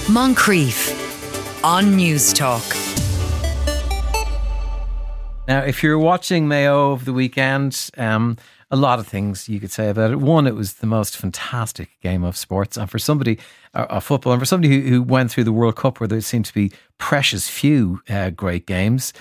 Moncrief on News Talk. Now, if you're watching Mayo over the weekend, a lot of things you could say about it. One, it was the most fantastic game of sports. And for somebody, of football, and for somebody who went through the World Cup where there seemed to be precious few great games,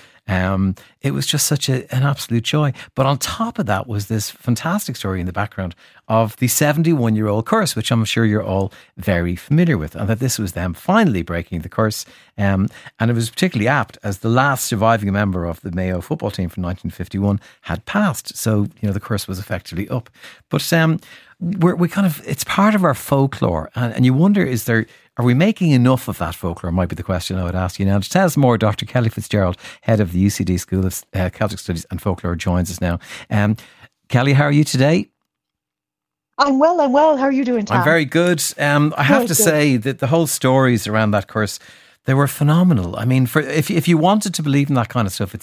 it was just such an absolute joy. But on top of that was this fantastic story in the background of the 71-year-old curse, which I'm sure you're all very familiar with, and that this was them finally breaking the curse. And it was particularly apt as the last surviving member of the Mayo football team from 1951 had passed. So, the curse was effectively up. But we kind of, it's part of our folklore. And you wonder, are we making enough of that folklore? Might be the question I would ask you now. To tell us more, Dr. Kelly Fitzgerald, head of the UCD School of Celtic Studies and Folklore, joins us now. Kelly, how are you today? I'm well. How are you doing, Tom? I'm very good. I have to say that the whole stories around that curse, they were phenomenal. I mean, if you wanted to believe in that kind of stuff,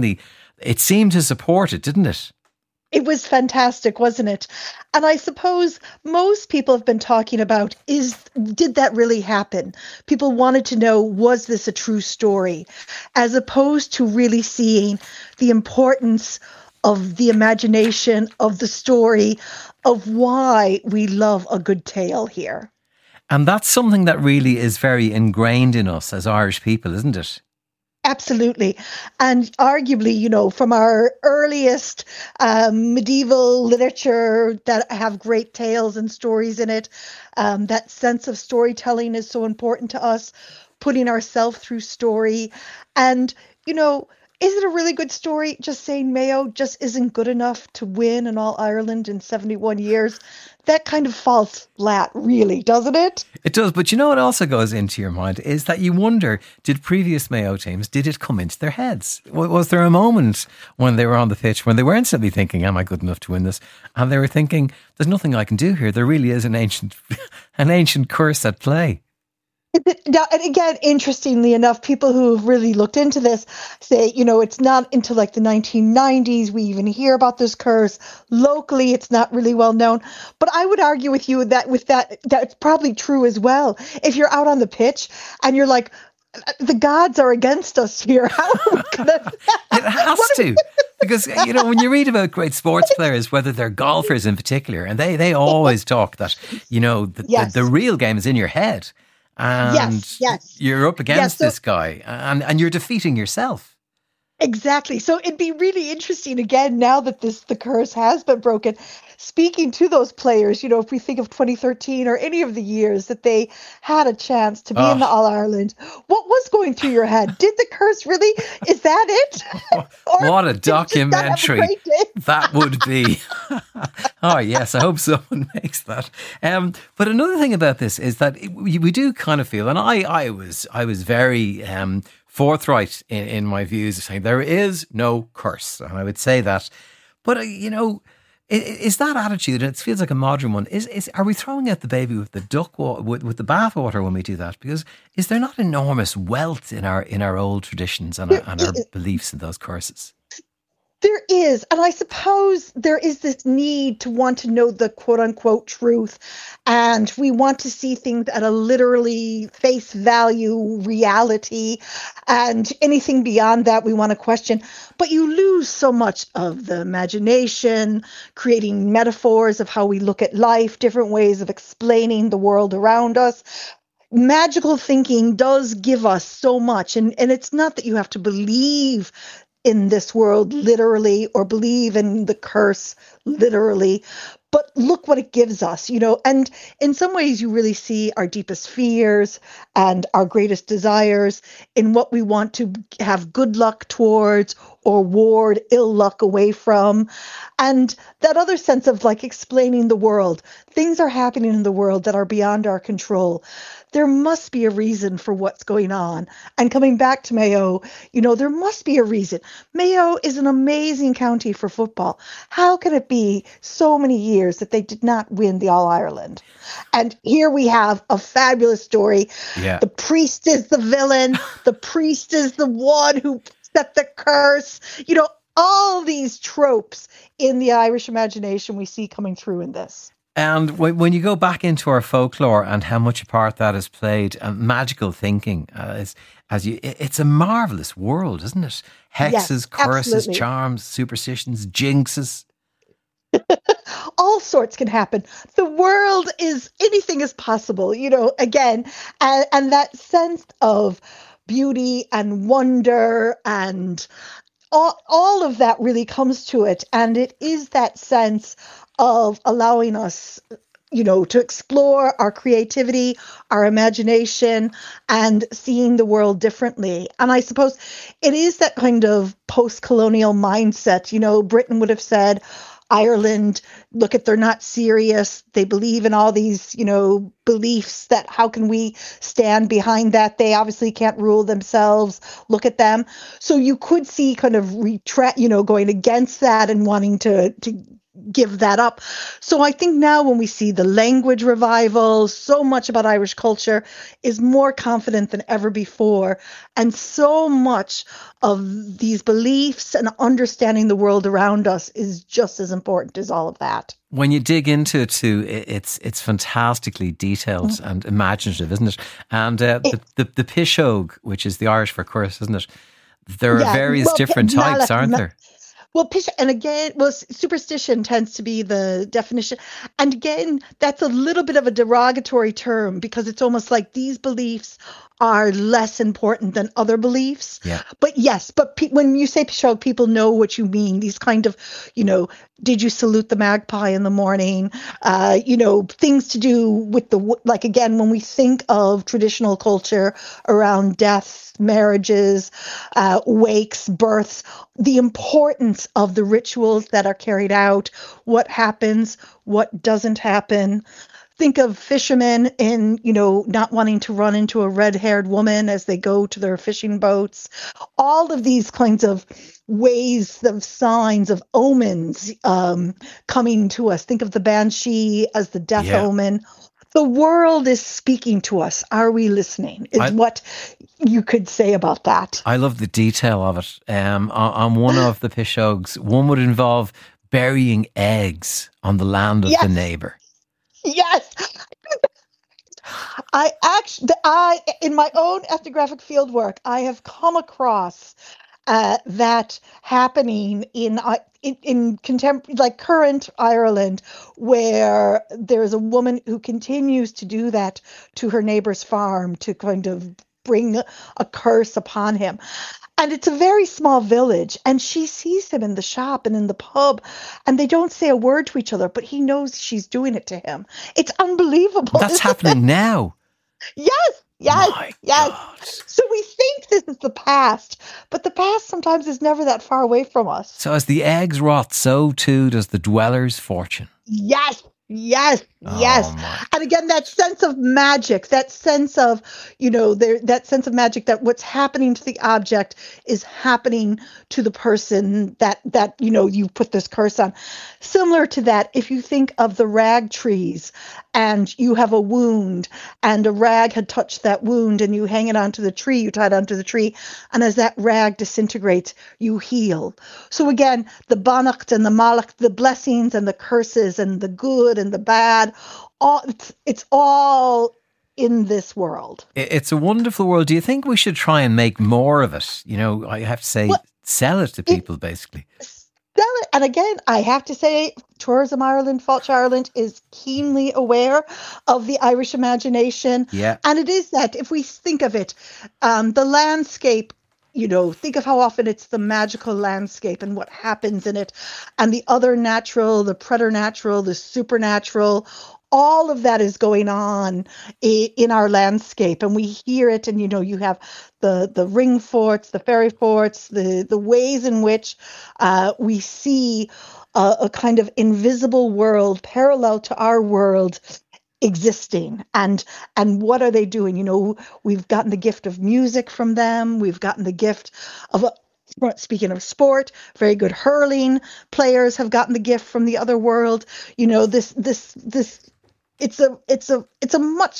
it seemed to support it, didn't it? It was fantastic, wasn't it? And I suppose most people have been talking about, did that really happen? People wanted to know, was this a true story? As opposed to really seeing the importance of the imagination, of the story, of why we love a good tale here. And that's something that really is very ingrained in us as Irish people, isn't it? Absolutely. And arguably, from our earliest medieval literature that have great tales and stories in it, that sense of storytelling is so important to us, putting ourselves through story. And, is it a really good story? Just saying Mayo just isn't good enough to win in All-Ireland in 71 years. That kind of falls flat, really, doesn't it? It does. But what also goes into your mind is that you wonder, did previous Mayo teams, did it come into their heads? Was there a moment when they were on the pitch when they were instantly thinking, am I good enough to win this? And they were thinking, there's nothing I can do here. There really is an ancient curse at play. Now, and again, interestingly enough, people who have really looked into this say, it's not until like the 1990s we even hear about this curse. Locally, it's not really well known. But I would argue with you that that's probably true as well. If you're out on the pitch and you're like, the gods are against us here. How are we gonna... It has to. Because, when you read about great sports players, whether they're golfers in particular, and they always talk that, the real game is in your head. And yes. You're up against this guy and you're defeating yourself. Exactly. So it'd be really interesting, again, now that the curse has been broken, speaking to those players, if we think of 2013 or any of the years that they had a chance to be in the All-Ireland, what was going through your head? Did the curse really, is that it? What a documentary that would be. Oh, yes, I hope someone makes that. But another thing about this is that we do kind of feel, and I was very forthright in my views of saying there is no curse. And I would say that. But, is that attitude, and it feels like a modern one, are we throwing out the baby with the with the bathwater when we do that? Because is there not enormous wealth in our old traditions and our beliefs in those curses? There is. And I suppose there is this need to want to know the quote unquote truth. And we want to see things at a literally face value reality. And anything beyond that, we want to question. But you lose so much of the imagination, creating metaphors of how we look at life, different ways of explaining the world around us. Magical thinking does give us so much. And it's not that you have to believe in this world literally or believe in the curse literally, but look what it gives us, and in some ways you really see our deepest fears and our greatest desires in what we want to have good luck towards or ward ill luck away from. And that other sense of like explaining the world, things are happening in the world that are beyond our control. There must be a reason for what's going on. And coming back to Mayo, there must be a reason. Mayo is an amazing county for football. How can it be so many years that they did not win the All-Ireland? And here we have a fabulous story. Yeah. The priest is the villain. The priest is the one who set the curse. All these tropes in the Irish imagination we see coming through in this. And when you go back into our folklore and how much a part that has played, magical thinking it's a marvelous world, isn't it? Hexes, Yes, curses, absolutely. charms, superstitions, jinxes. All sorts can happen. The world is anything is possible, again, and that sense of beauty and wonder and all of that really comes to it. And it is that sense of allowing us, to explore our creativity, our imagination, and seeing the world differently. And I suppose it is that kind of post-colonial mindset. Britain would have said, Ireland, look at, they're not serious. They believe in all these, beliefs that how can we stand behind that? They obviously can't rule themselves. Look at them. So you could see kind of retract, going against that and wanting to give that up. So I think now when we see the language revival, so much about Irish culture is more confident than ever before. And so much of these beliefs and understanding the world around us is just as important as all of that. When you dig into it too, it's fantastically detailed and imaginative, isn't it? And the Pishogue, which is the Irish for curse, isn't it? There are various different types, aren't there? Well, and again, superstition tends to be the definition. And again, that's a little bit of a derogatory term because it's almost like these beliefs are less important than other beliefs. Yeah. But yes, when you say Pishogue, people know what you mean. These kind of, did you salute the magpie in the morning? Things to do with like, again, when we think of traditional culture around death, marriages, wakes, births, the importance of the rituals that are carried out, what happens, what doesn't happen. Think of fishermen in, not wanting to run into a red-haired woman as they go to their fishing boats. All of these kinds of ways of signs of omens coming to us. Think of the banshee as the death omen. The world is speaking to us. Are we listening? Is what you could say about that. I love the detail of it. On one of the Pishogues, one would involve burying eggs on the land of the neighbour. Yes. In my own ethnographic fieldwork, I have come across that happening in contemporary, like current Ireland, where there is a woman who continues to do that to her neighbor's farm to kind of bring a curse upon him. And it's a very small village, and she sees him in the shop and in the pub, and they don't say a word to each other, but he knows she's doing it to him. It's unbelievable. That's happening now. Yes. My God. So we think this is the past, but the past sometimes is never that far away from us. So as the eggs rot, so too does the dweller's fortune. Yes. Oh, and again, that sense of magic, that sense of, that sense of magic, that what's happening to the object is happening to the person that you put this curse on. Similar to that, if you think of the rag trees and you have a wound and a rag had touched that wound and you hang it onto the tree, you tie it onto the tree, and as that rag disintegrates, you heal. So again, the Bannacht and the Malach, the blessings and the curses and the good and the bad, it's all in this world. It's a wonderful world. Do you think we should try and make more of it? I have to say, sell it to people, basically. Sell it. And again, I have to say, Tourism Ireland, Fáilte Ireland is keenly aware of the Irish imagination. Yeah. And it is that, if we think of it, the landscape, think of how often it's the magical landscape and what happens in it, and the other natural, the preternatural, the supernatural, all of that is going on in our landscape, and we hear it. And you have the ring forts, the fairy forts, the ways in which we see a kind of invisible world parallel to our world existing, and what are they doing? We've gotten the gift of music from them. We've gotten the gift of speaking of sport, very good hurling players have gotten the gift from the other world. It's a much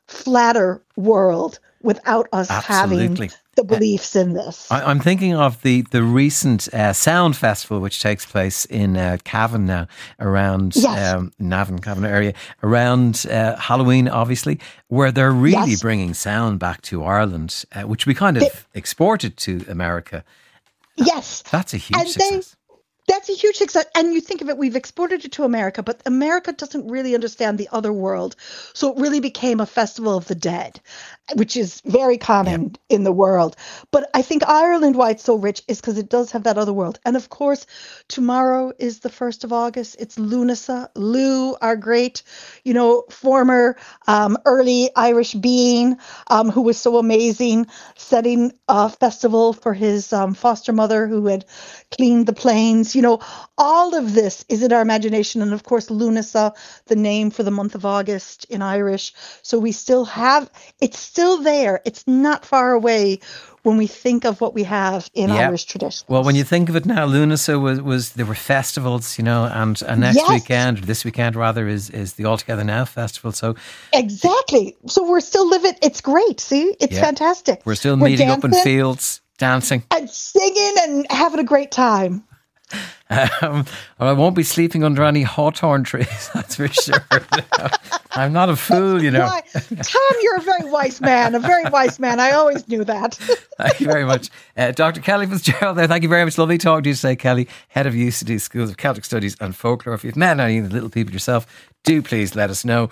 flatter world without us Absolutely. having the beliefs in this. I'm thinking of the recent Sound Festival, which takes place in Cavan now, around Navan, Cavan area, around Halloween, obviously, where they're really bringing sound back to Ireland, which we kind of exported to America. Yes. That's a huge success. That's a huge success. And you think of it, we've exported it to America, but America doesn't really understand the other world. So it really became a festival of the dead, which is very common in the world. But I think Ireland, why it's so rich, is because it does have that other world. And of course, tomorrow is the 1st of August. It's Lunasa. Lou, our great, former early Irish being, who was so amazing, setting a festival for his foster mother who had cleaned the plains. All of this is in our imagination. And of course, Lunasa, the name for the month of August in Irish. So we still have, it's still there. It's not far away when we think of what we have in Irish tradition. Well, when you think of it now, Lunasa was there were festivals, and next weekend, or this weekend rather, is the All Together Now festival. So exactly. So we're still living. It's great. See, it's fantastic. We're still meeting up in fields, dancing and singing and having a great time. Well, I won't be sleeping under any hawthorn trees, that's for sure. I'm not a fool, Tom, you're a very wise man, I always knew that. Thank you very much. Dr. Kelly Fitzgerald there, thank you very much. Lovely talking to you today, Kelly, Head of UCD Schools of Celtic Studies and Folklore. If you've met any of the little people yourself, do please let us know.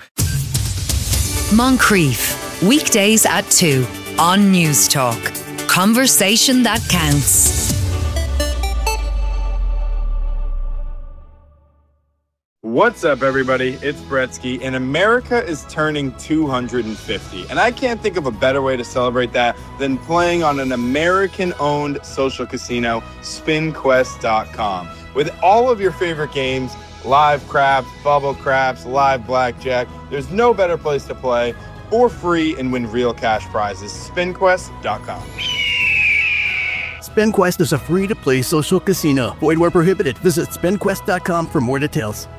Moncrief, weekdays at 2 on News Talk. Conversation that counts. What's up, everybody? It's Bretsky, and America is turning 250. And I can't think of a better way to celebrate that than playing on an American-owned social casino, SpinQuest.com. With all of your favorite games, live craps, bubble craps, live blackjack, there's no better place to play for free and win real cash prizes. SpinQuest.com. SpinQuest is a free-to-play social casino. Void where prohibited. Visit SpinQuest.com for more details.